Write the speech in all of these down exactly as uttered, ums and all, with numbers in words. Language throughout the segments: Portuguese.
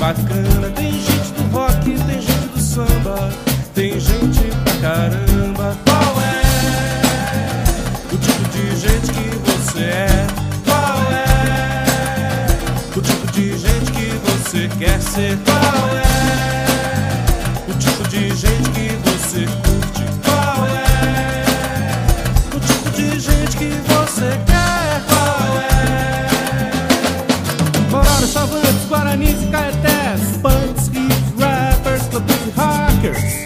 bacana. Tem gente do rock, tem gente do samba, tem gente pra caramba. Qual é o tipo de gente que você é? Qual é o tipo de gente que você quer ser? Qual é o tipo de gente que você curte? Qual é o tipo de gente que você quer? Qual é? Mororo, Chavantes, Guaranis e Caetés, punks, hits, rappers, clubs e hackers,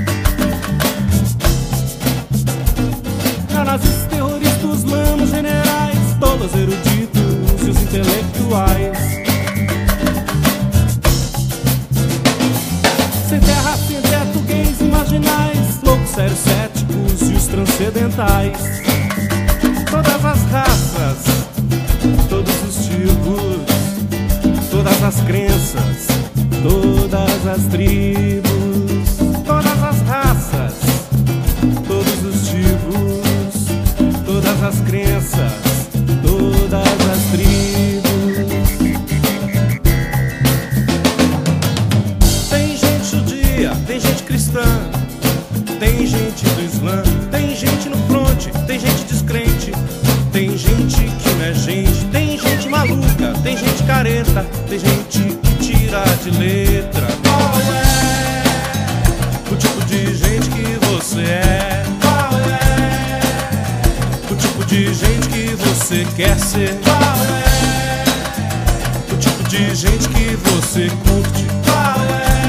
neonazis, terroristas, manos, generais, tolos eruditos e os intelectuais. Sem terra, sem teto, gays e marginais, loucos, sérios, céticos e os transcendentais. Todas as raças, todos os tipos, todas as crenças, todas as tribos, todas as raças, todos os tipos, todas as crenças, todas as tribos. Tem gente judia, tem gente cristã, tem gente do Islã, tem gente no fronte, tem gente descrente, tem gente que não é gente, tem gente maluca, tem gente careta, tem gente que tira de letra. Qual é o tipo de gente que você é? Qual é o tipo de gente que você quer ser? Qual é o tipo de gente que você curte? Qual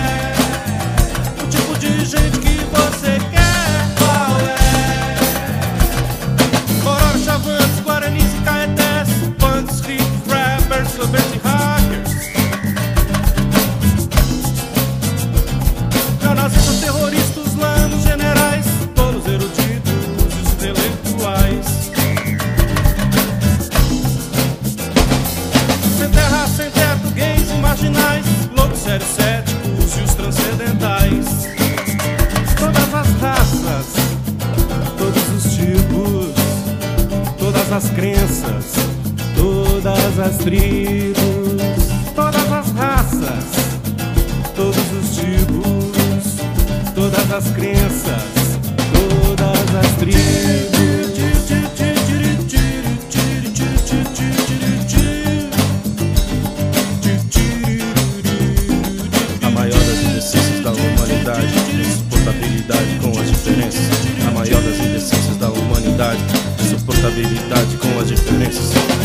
é o tipo de gente que você quer? Qual é? Mororo, Chavantes, Guaranis e Caetés, punks, hits, rappers, clubbers e hackers, neonazistas, terroristas, lanos, generais, tolos eruditos e os intelectuais. Sem terra, sem teto, gays e marginais, loucos, sérios, céticos e os transcendentais. Todas as raças, todos os tipos, todas as crenças, todas as tribos, todas as raças, todos os tipos, todas as crenças, todas as tribos. A maior das indecências da humanidade, insuportabilidade com as diferenças. A maior das indecências da humanidade, insuportabilidade com as diferenças.